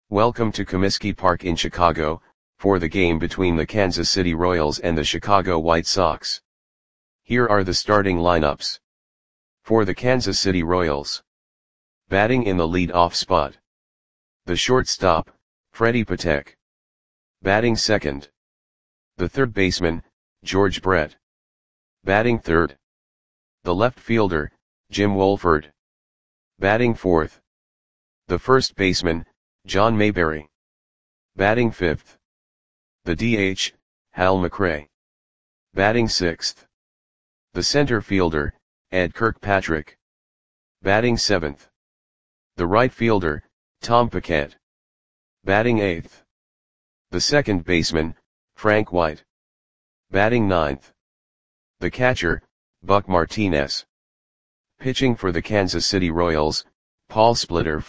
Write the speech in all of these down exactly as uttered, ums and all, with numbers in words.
Welcome to Comiskey Park in Chicago, for the game between the Kansas City Royals and the Chicago White Sox. Here are the starting lineups. For the Kansas City Royals. Batting in the lead-off spot. The shortstop, Freddie Patek. Batting second. The third baseman, George Brett. Batting third. The left fielder, Jim Wohlford. Batting fourth. The first baseman, John Mayberry. Batting fifth. The D H, Hal McRae. Batting sixth. The center fielder, Ed Kirkpatrick. Batting seventh. The right fielder, Tom Paquette. Batting eighth. The second baseman, Frank White. Batting ninth. The catcher, Buck Martinez. Pitching for the Kansas City Royals, Paul Splitterf.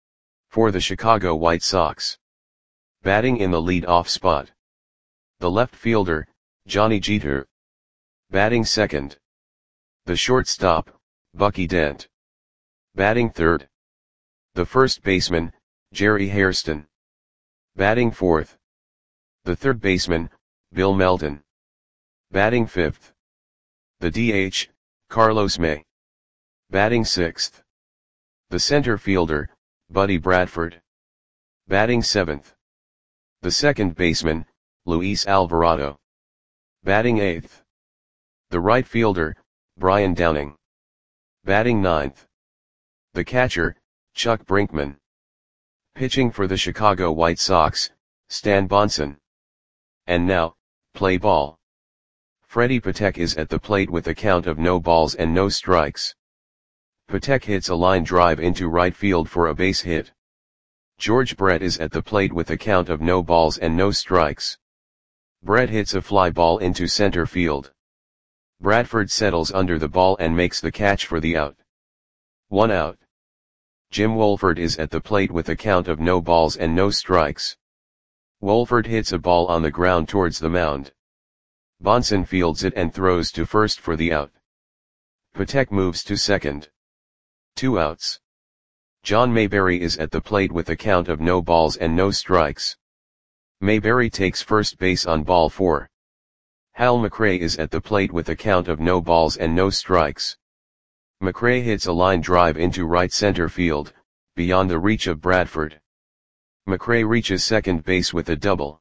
For the Chicago White Sox. Batting in the lead-off spot. The left fielder, Johnny Jeter. Batting second. The shortstop, Bucky Dent. Batting third. The first baseman, Jerry Hairston. Batting fourth. The third baseman, Bill Melton. Batting fifth. The D H, Carlos May. Batting sixth. The center fielder, Buddy Bradford. Batting seventh. The second baseman, Luis Alvarado. Batting eighth. The right fielder, Brian Downing. Batting ninth. The catcher, Chuck Brinkman. Pitching for the Chicago White Sox, Stan Bonson. And now, play ball. Freddie Patek is at the plate with a count of no balls and no strikes. Patek hits a line drive into right field for a base hit. George Brett is at the plate with a count of no balls and no strikes. Brett hits a fly ball into center field. Bradford settles under the ball and makes the catch for the out. One out. Jim Wohlford is at the plate with a count of no balls and no strikes. Wohlford hits a ball on the ground towards the mound. Bonson fields it and throws to first for the out. Patek moves to second. Two outs. John Mayberry is at the plate with a count of no balls and no strikes. Mayberry takes first base on ball four. Hal McRae is at the plate with a count of no balls and no strikes. McRae hits a line drive into right center field, beyond the reach of Bradford. McRae reaches second base with a double.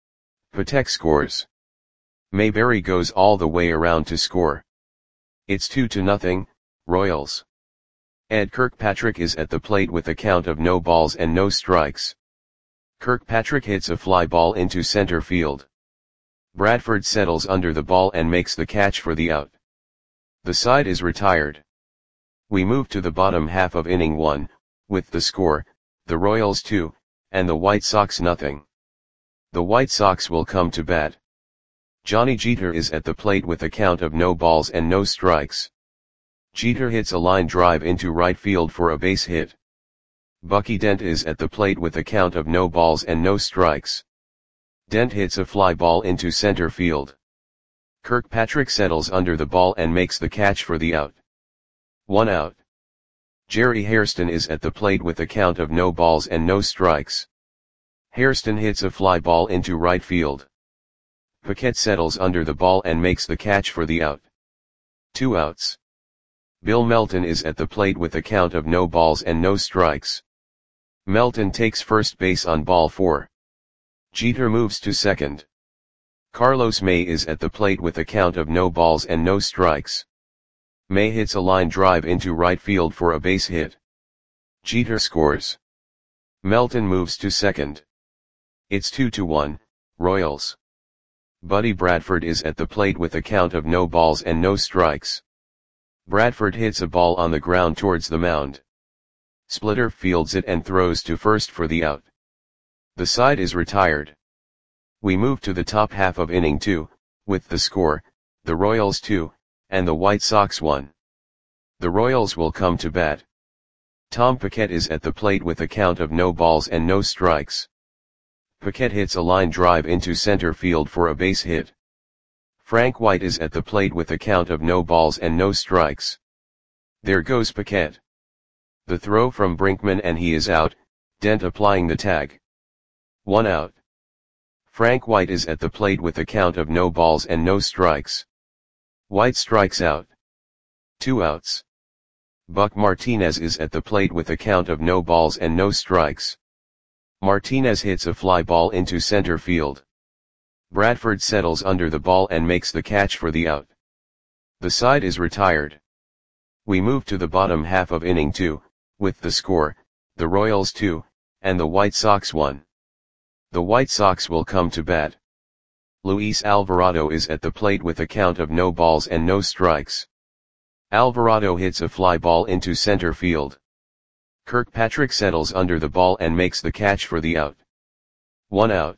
Patek scores. Mayberry goes all the way around to score. It's two to nothing, Royals. Ed Kirkpatrick is at the plate with a count of no balls and no strikes. Kirkpatrick hits a fly ball into center field. Bradford settles under the ball and makes the catch for the out. The side is retired. We move to the bottom half of inning one, with the score, the Royals two, and the White Sox nothing. The White Sox will come to bat. Johnny Jeter is at the plate with a count of no balls and no strikes. Jeter hits a line drive into right field for a base hit. Bucky Dent is at the plate with a count of no balls and no strikes. Dent hits a fly ball into center field. Kirkpatrick settles under the ball and makes the catch for the out. One out. Jerry Hairston is at the plate with a count of no balls and no strikes. Hairston hits a fly ball into right field. Paquette settles under the ball and makes the catch for the out. Two outs. Bill Melton is at the plate with a count of no balls and no strikes. Melton takes first base on ball four. Jeter moves to second. Carlos May is at the plate with a count of no balls and no strikes. May hits a line drive into right field for a base hit. Jeter scores. Melton moves to second. It's two to one, Royals. Buddy Bradford is at the plate with a count of no balls and no strikes. Bradford hits a ball on the ground towards the mound. Splitter fields it and throws to first for the out. The side is retired. We move to the top half of inning two, with the score, the Royals two, and the White Sox one. The Royals will come to bat. Tom Paquette is at the plate with a count of no balls and no strikes. Paquette hits a line drive into center field for a base hit. Frank White is at the plate with a count of no balls and no strikes. There goes Paquette. The throw from Brinkman and he is out, Dent applying the tag. One out. Frank White is at the plate with a count of no balls and no strikes. White strikes out. Two outs. Buck Martinez is at the plate with a count of no balls and no strikes. Martinez hits a fly ball into center field. Bradford settles under the ball and makes the catch for the out. The side is retired. We move to the bottom half of inning two, with the score, the Royals two, and the White Sox one. The White Sox will come to bat. Luis Alvarado is at the plate with a count of no balls and no strikes. Alvarado hits a fly ball into center field. Kirkpatrick settles under the ball and makes the catch for the out. One out.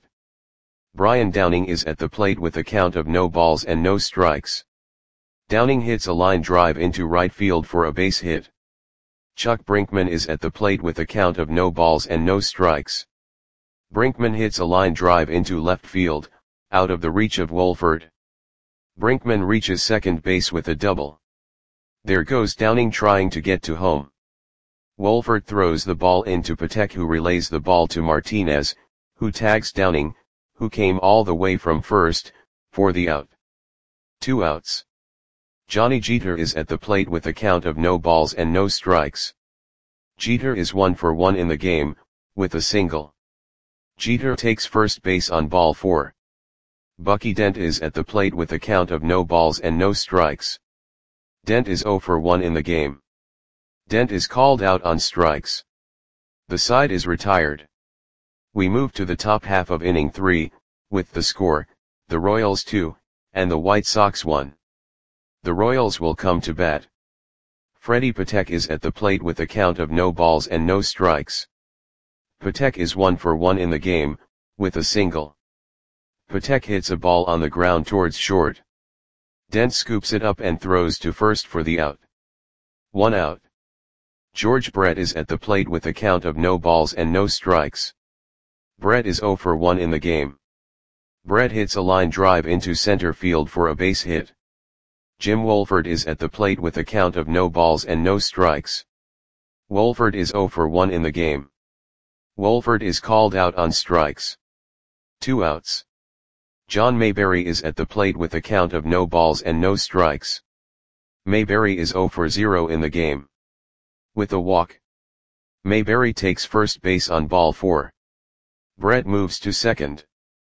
Brian Downing is at the plate with a count of no balls and no strikes. Downing hits a line drive into right field for a base hit. Chuck Brinkman is at the plate with a count of no balls and no strikes. Brinkman hits a line drive into left field, out of the reach of Wolford. Brinkman reaches second base with a double. There goes Downing trying to get to home. Wolford throws the ball into Patek, who relays the ball to Martinez, who tags Downing, who came all the way from first, for the out. Two outs. Johnny Jeter is at the plate with a count of no balls and no strikes. Jeter is one for one in the game, with a single. Jeter takes first base on ball four. Bucky Dent is at the plate with a count of no balls and no strikes. Dent is zero for one in the game. Dent is called out on strikes. The side is retired. We move to the top half of inning three, with the score, the Royals two, and the White Sox one. The Royals will come to bat. Freddie Patek is at the plate with a count of no balls and no strikes. Patek is one for one in the game, with a single. Patek hits a ball on the ground towards short. Dent scoops it up and throws to first for the out. One out. George Brett is at the plate with a count of no balls and no strikes. Brett is zero for one in the game. Brett hits a line drive into center field for a base hit. Jim Wolford is at the plate with a count of no balls and no strikes. Wolford is zero for one in the game. Wolford is called out on strikes. Two outs. John Mayberry is at the plate with a count of no balls and no strikes. Mayberry is zero for zero in the game. With a walk. Mayberry takes first base on ball four. Brett moves to second.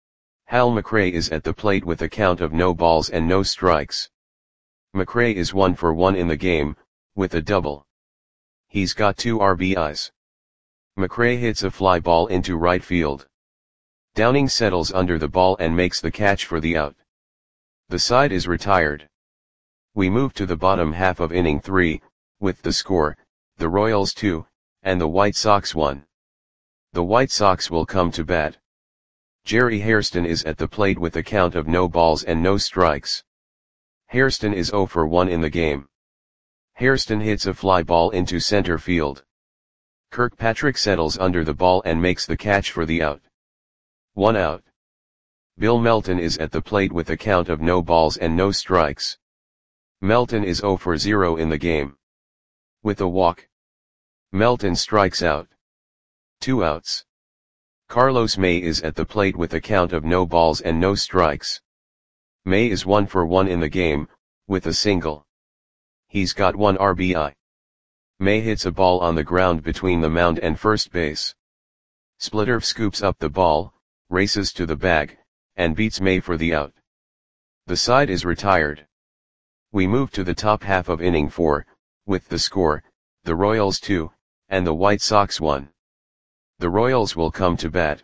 Hal McRae is at the plate with a count of no balls and no strikes. McRae is one for one in the game, with a double. He's got two R B Is. McRae hits a fly ball into right field. Downing settles under the ball and makes the catch for the out. The side is retired. We move to the bottom half of inning three, with the score, the Royals two, and the White Sox one. The White Sox will come to bat. Jerry Hairston is at the plate with a count of no balls and no strikes. Hairston is zero for one in the game. Hairston hits a fly ball into center field. Kirkpatrick settles under the ball and makes the catch for the out. One out. Bill Melton is at the plate with a count of no balls and no strikes. Melton is zero for zero in the game. With a walk. Melton strikes out. Two outs. Carlos May is at the plate with a count of no balls and no strikes. May is one for one in the game, with a single. He's got one R B I. May hits a ball on the ground between the mound and first base. Splitter scoops up the ball, races to the bag, and beats May for the out. The side is retired. We move to the top half of inning four, with the score, the Royals two, and the White Sox one. The Royals will come to bat.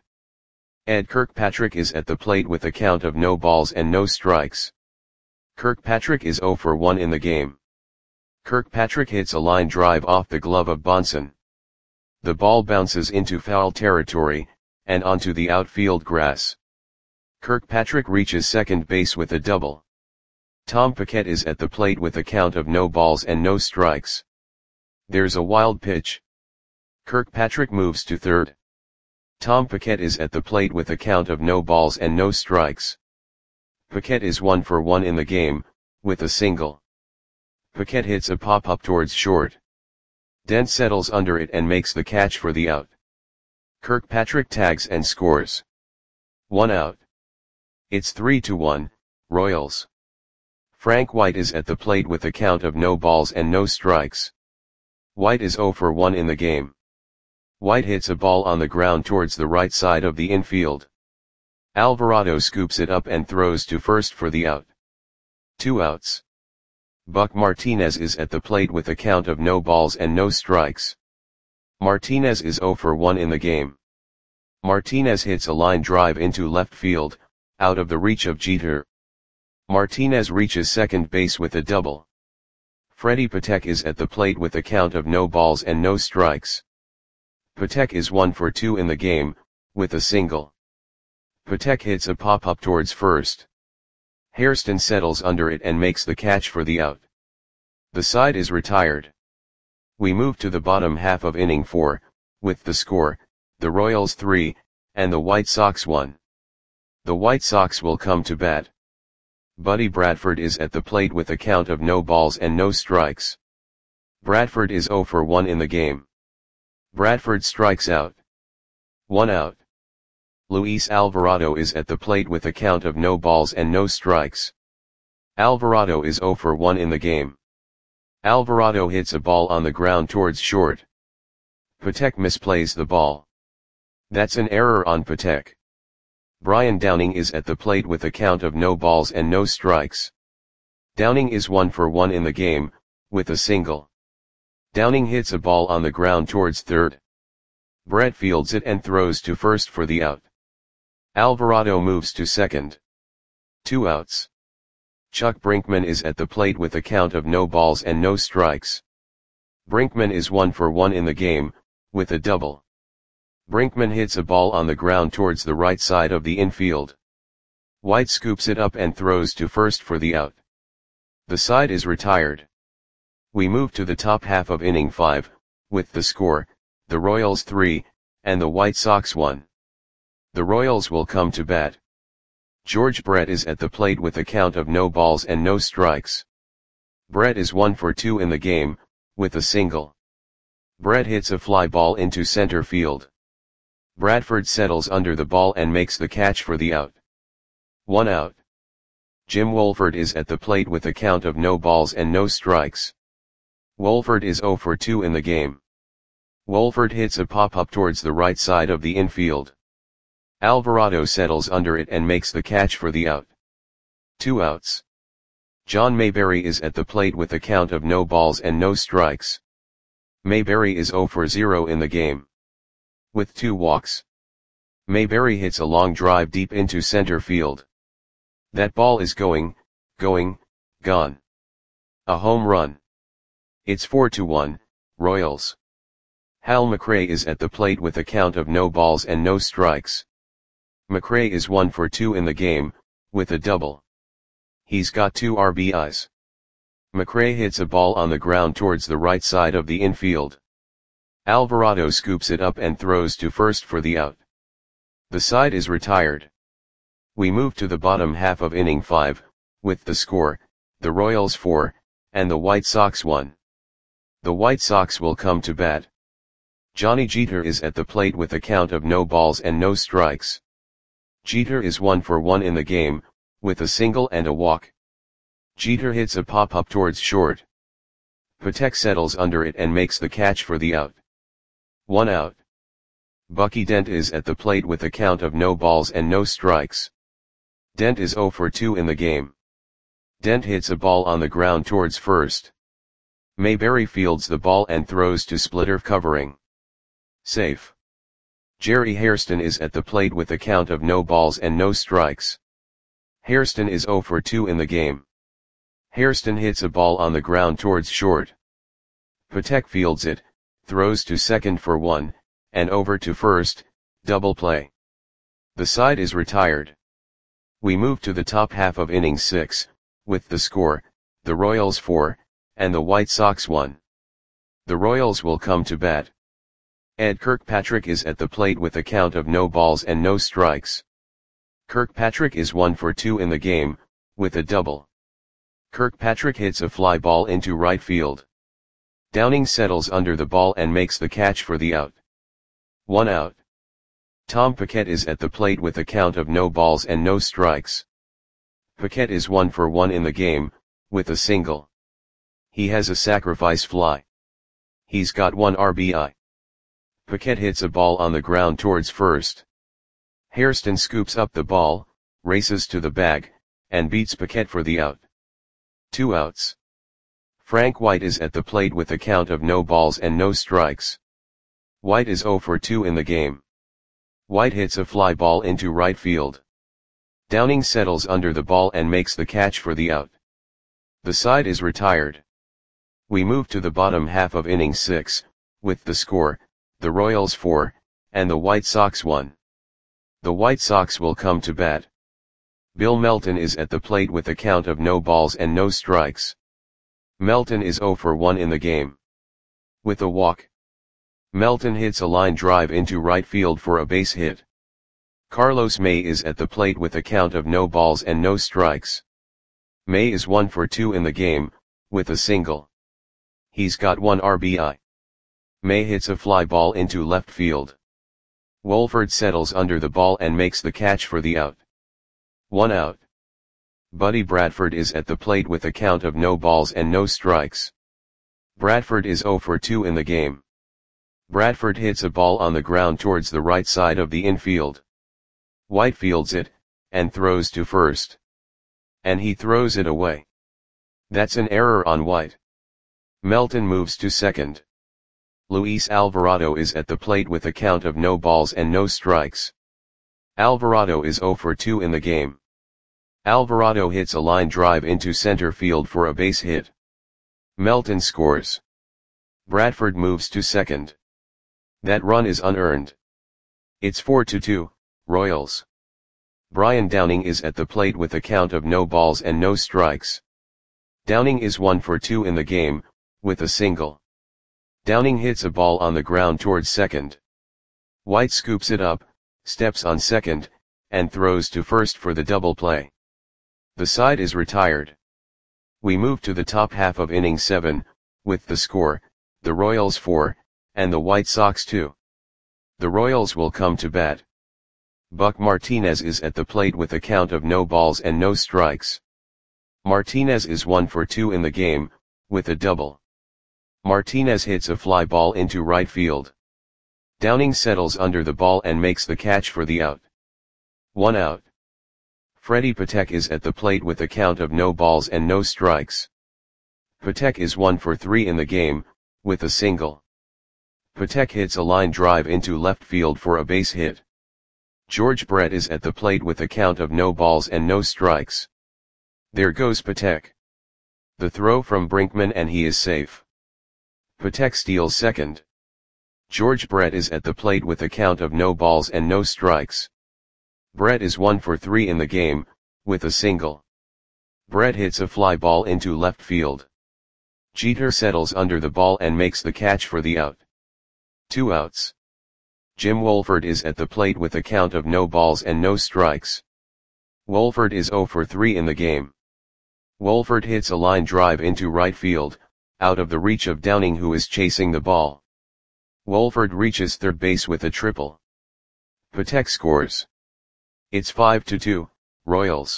Ed Kirkpatrick is at the plate with a count of no balls and no strikes. Kirkpatrick is zero for one in the game. Kirkpatrick hits a line drive off the glove of Bonson. The ball bounces into foul territory, and onto the outfield grass. Kirkpatrick reaches second base with a double. Tom Paquette is at the plate with a count of no balls and no strikes. There's a wild pitch. Kirkpatrick moves to third. Tom Paquette is at the plate with a count of no balls and no strikes. Paquette is one for one in the game, with a single. Paquette hits a pop-up towards short. Dent settles under it and makes the catch for the out. Kirkpatrick tags and scores. One out. It's three to one, Royals. Frank White is at the plate with a count of no balls and no strikes. White is zero for one in the game. White hits a ball on the ground towards the right side of the infield. Alvarado scoops it up and throws to first for the out. Two outs. Buck Martinez is at the plate with a count of no balls and no strikes. Martinez is zero for one in the game. Martinez hits a line drive into left field, out of the reach of Jeter. Martinez reaches second base with a double. Freddie Patek is at the plate with a count of no balls and no strikes. Patek is one for two in the game, with a single. Patek hits a pop-up towards first. Hairston settles under it and makes the catch for the out. The side is retired. We move to the bottom half of inning four, with the score, the Royals three, and the White Sox one. The White Sox will come to bat. Buddy Bradford is at the plate with a count of no balls and no strikes. Bradford is zero for one in the game. Bradford strikes out. One out. Luis Alvarado is at the plate with a count of no balls and no strikes. Alvarado is zero for one in the game. Alvarado hits a ball on the ground towards short. Patek misplays the ball. That's an error on Patek. Brian Downing is at the plate with a count of no balls and no strikes. Downing is one for one in the game, with a single. Downing hits a ball on the ground towards third. Brett fields it and throws to first for the out. Alvarado moves to second. Two outs. Chuck Brinkman is at the plate with a count of no balls and no strikes. Brinkman is one for one in the game, with a double. Brinkman hits a ball on the ground towards the right side of the infield. White scoops it up and throws to first for the out. The side is retired. We move to the top half of inning five, with the score, the Royals three, and the White Sox one. The Royals will come to bat. George Brett is at the plate with a count of no balls and no strikes. Brett is one for two in the game, with a single. Brett hits a fly ball into center field. Bradford settles under the ball and makes the catch for the out. One out. Jim Wolford is at the plate with a count of no balls and no strikes. Wolford is zero for two in the game. Wolford hits a pop-up towards the right side of the infield. Alvarado settles under it and makes the catch for the out. Two outs. John Mayberry is at the plate with a count of no balls and no strikes. Mayberry is zero for zero in the game. With two walks. Mayberry hits a long drive deep into center field. That ball is going, going, gone. A home run. It's four to one, Royals. Hal McRae is at the plate with a count of no balls and no strikes. McRae is one for two in the game, with a double. He's got two R B Is. McRae hits a ball on the ground towards the right side of the infield. Alvarado scoops it up and throws to first for the out. The side is retired. We move to the bottom half of inning five, with the score, the Royals four, and the White Sox one. The White Sox will come to bat. Johnny Jeter is at the plate with a count of no balls and no strikes. Jeter is one for one in the game, with a single and a walk. Jeter hits a pop-up towards short. Patek settles under it and makes the catch for the out. One out. Bucky Dent is at the plate with a count of no balls and no strikes. Dent is zero for two in the game. Dent hits a ball on the ground towards first. Mayberry fields the ball and throws to splitter covering. Safe. Jerry Hairston is at the plate with a count of no balls and no strikes. Hairston is zero for two in the game. Hairston hits a ball on the ground towards short. Patek fields it, throws to second for one, and over to first, double play. The side is retired. We move to the top half of inning six, with the score, the Royals four, and the White Sox one. The Royals will come to bat. Ed Kirkpatrick is at the plate with a count of no balls and no strikes. Kirkpatrick is one for two in the game, with a double. Kirkpatrick hits a fly ball into right field. Downing settles under the ball and makes the catch for the out. One out. Tom Paquette is at the plate with a count of no balls and no strikes. Paquette is one for one in the game, with a single. He has a sacrifice fly. He's got one R B I. Paquette hits a ball on the ground towards first. Hairston scoops up the ball, races to the bag, and beats Paquette for the out. Two outs. Frank White is at the plate with a count of no balls and no strikes. White is zero for two in the game. White hits a fly ball into right field. Downing settles under the ball and makes the catch for the out. The side is retired. We move to the bottom half of inning six, with the score, the Royals four, and the White Sox one. The White Sox will come to bat. Bill Melton is at the plate with a count of no balls and no strikes. Melton is zero for one in the game. With a walk. Melton hits a line drive into right field for a base hit. Carlos May is at the plate with a count of no balls and no strikes. May is one for two in the game, with a single. He's got one R B I. May hits a fly ball into left field. Wolford settles under the ball and makes the catch for the out. One out. Buddy Bradford is at the plate with a count of no balls and no strikes. Bradford is zero for two in the game. Bradford hits a ball on the ground towards the right side of the infield. White fields it, and throws to first. And he throws it away. That's an error on White. Melton moves to second. Luis Alvarado is at the plate with a count of no balls and no strikes. Alvarado is zero for two in the game. Alvarado hits a line drive into center field for a base hit. Melton scores. Bradford moves to second. That run is unearned. It's four to two, Royals. Brian Downing is at the plate with a count of no balls and no strikes. Downing is one for two in the game, with a single. Downing hits a ball on the ground towards second. White scoops it up, steps on second, and throws to first for the double play. The side is retired. We move to the top half of inning seven, with the score, the Royals four, and the White Sox two. The Royals will come to bat. Buck Martinez is at the plate with a count of no balls and no strikes. Martinez is one for two in the game, with a double. Martinez hits a fly ball into right field. Downing settles under the ball and makes the catch for the out. One out. Freddie Patek is at the plate with a count of no balls and no strikes. Patek is one for three in the game, with a single. Patek hits a line drive into left field for a base hit. George Brett is at the plate with a count of no balls and no strikes. There goes Patek. The throw from Brinkman and he is safe. Patek steals second. George Brett is at the plate with a count of no balls and no strikes. Brett is one for three in the game, with a single. Brett hits a fly ball into left field. Jeter settles under the ball and makes the catch for the out. Two outs. Jim Wolford is at the plate with a count of no balls and no strikes. Wolford is zero for three in the game. Wolford hits a line drive into right field, out of the reach of Downing who is chasing the ball. Wolford reaches third base with a triple. Patek scores. It's five to two, Royals.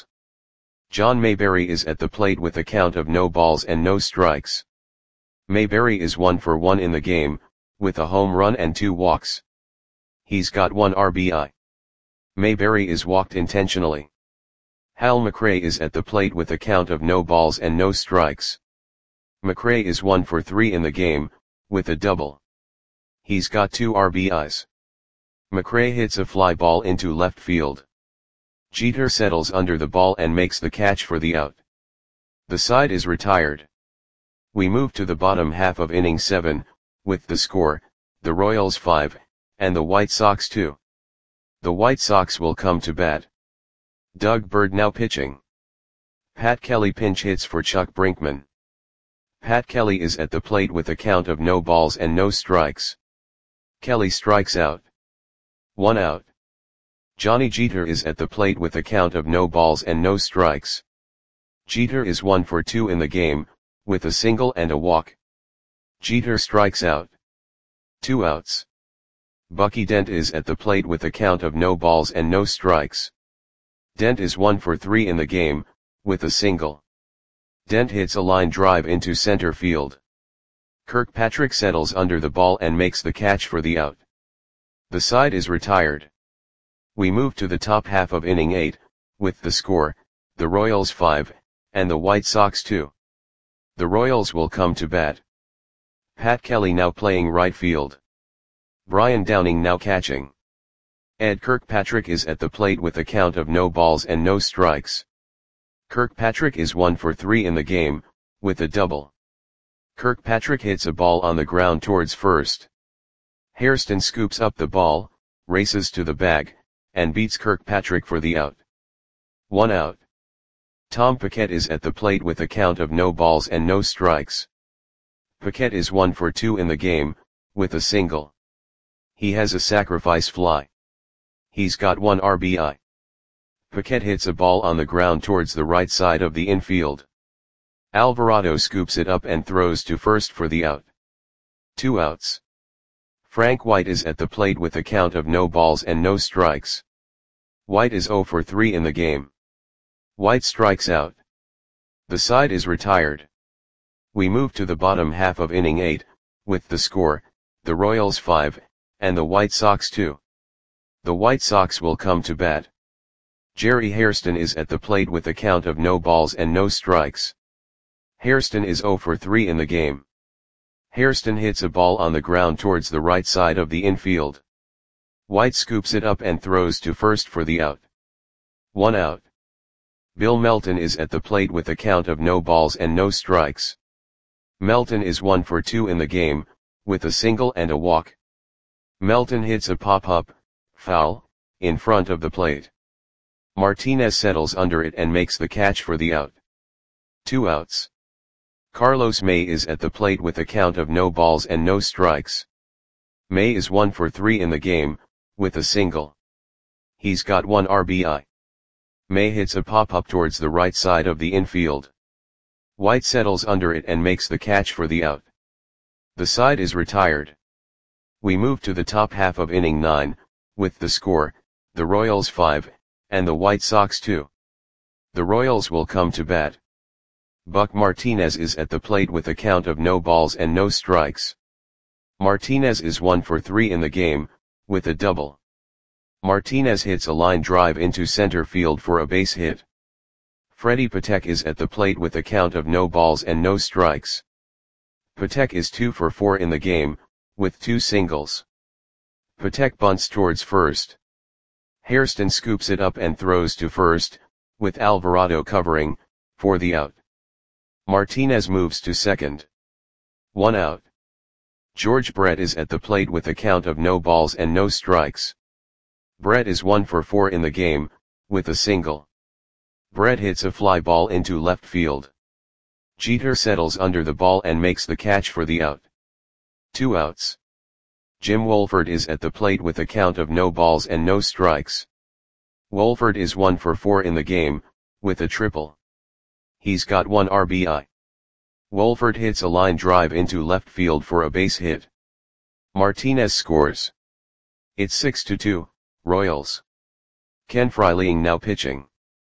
John Mayberry is at the plate with a count of no balls and no strikes. Mayberry is one for one in the game, with a home run and two walks. He's got one R B I. Mayberry is walked intentionally. Hal McRae is at the plate with a count of no balls and no strikes. McRae is one for three in the game, with a double. He's got two R B Is. McRae hits a fly ball into left field. Jeter settles under the ball and makes the catch for the out. The side is retired. We move to the bottom half of inning seven, with the score, the Royals five, and the White Sox two. The White Sox will come to bat. Doug Bird now pitching. Pat Kelly pinch hits for Chuck Brinkman. Pat Kelly is at the plate with a count of no balls and no strikes. Kelly strikes out. One out. Johnny Jeter is at the plate with a count of no balls and no strikes. Jeter is one for two in the game, with a single and a walk. Jeter strikes out. Two outs. Bucky Dent is at the plate with a count of no balls and no strikes. Dent is one for three in the game, with a single. Dent hits a line drive into center field. Kirkpatrick settles under the ball and makes the catch for the out. The side is retired. We move to the top half of inning eight, with the score, the Royals five, and the White Sox two. The Royals will come to bat. Pat Kelly now playing right field. Brian Downing now catching. Ed Kirkpatrick is at the plate with a count of no balls and no strikes. Kirkpatrick is one for three in the game, with a double. Kirkpatrick hits a ball on the ground towards first. Hairston scoops up the ball, races to the bag, and beats Kirkpatrick for the out. One out. Tom Paquette is at the plate with a count of no balls and no strikes. Paquette is one for two in the game, with a single. He has a sacrifice fly. He's got one R B I. Paquette hits a ball on the ground towards the right side of the infield. Alvarado scoops it up and throws to first for the out. Two outs. Frank White is at the plate with a count of no balls and no strikes. White is zero for three in the game. White strikes out. The side is retired. We move to the bottom half of inning eight, with the score, the Royals five, and the White Sox two. The White Sox will come to bat. Jerry Hairston is at the plate with a count of no balls and no strikes. Hairston is zero for three in the game. Hairston hits a ball on the ground towards the right side of the infield. White scoops it up and throws to first for the out. One out. Bill Melton is at the plate with a count of no balls and no strikes. Melton is one for two in the game, with a single and a walk. Melton hits a pop-up, foul, in front of the plate. Martinez settles under it and makes the catch for the out. Two outs. Carlos May is at the plate with a count of no balls and no strikes. May is one for three in the game, with a single. He's got one R B I. May hits a pop-up towards the right side of the infield. White settles under it and makes the catch for the out. The side is retired. We move to the top half of inning nine, with the score, the Royals five, and the White Sox two. The Royals will come to bat. Buck Martinez is at the plate with a count of no balls and no strikes. Martinez is one for three in the game, with a double. Martinez hits a line drive into center field for a base hit. Freddie Patek is at the plate with a count of no balls and no strikes. Patek is two for four in the game, with two singles. Patek bunts towards first. Hairston scoops it up and throws to first, with Alvarado covering, for the out. Martinez moves to second. One out. George Brett is at the plate with a count of no balls and no strikes. Brett is one for four in the game, with a single. Brett hits a fly ball into left field. Jeter settles under the ball and makes the catch for the out. Two outs. Jim Wolford is at the plate with a count of no balls and no strikes. Wolford is one for four in the game, with a triple. He's got one R B I. Wolford hits a line drive into left field for a base hit. Martinez scores. It's six to two, Royals. Ken Freiling now pitching.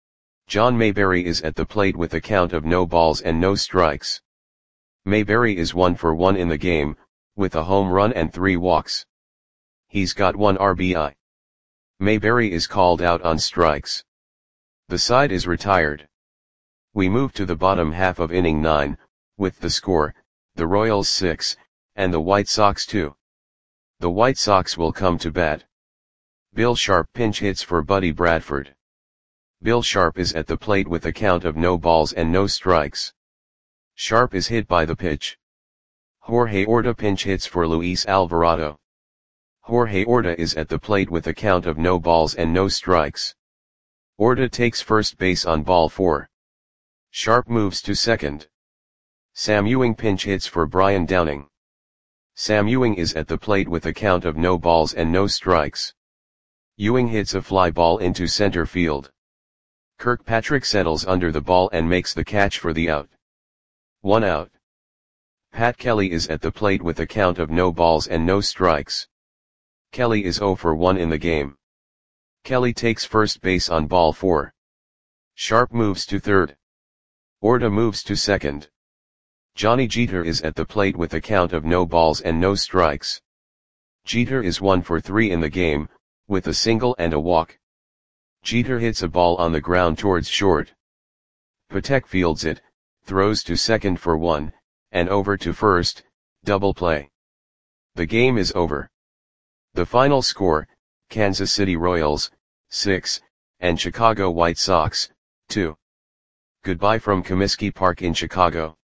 John Mayberry is at the plate with a count of no balls and no strikes. Mayberry is one for one in the game, with a home run and three walks. He's got one R B I. Mayberry is called out on strikes. The side is retired. We move to the bottom half of inning nine, with the score, the Royals six, and the White Sox two. The White Sox will come to bat. Bill Sharp pinch hits for Buddy Bradford. Bill Sharp is at the plate with a count of no balls and no strikes. Sharp is hit by the pitch. Jorge Orta pinch hits for Luis Alvarado. Jorge Orta is at the plate with a count of no balls and no strikes. Orta takes first base on ball four. Sharp moves to second. Sam Ewing pinch hits for Brian Downing. Sam Ewing is at the plate with a count of no balls and no strikes. Ewing hits a fly ball into center field. Kirkpatrick settles under the ball and makes the catch for the out. One out. Pat Kelly is at the plate with a count of no balls and no strikes. Kelly is zero for one in the game. Kelly takes first base on ball four. Sharp moves to third. Orta moves to second. Johnny Jeter is at the plate with a count of no balls and no strikes. Jeter is one for three in the game, with a single and a walk. Jeter hits a ball on the ground towards short. Patek fields it, throws to second for one, and over to first, double play. The game is over. The final score, Kansas City Royals, six, and Chicago White Sox, two. Goodbye from Comiskey Park in Chicago.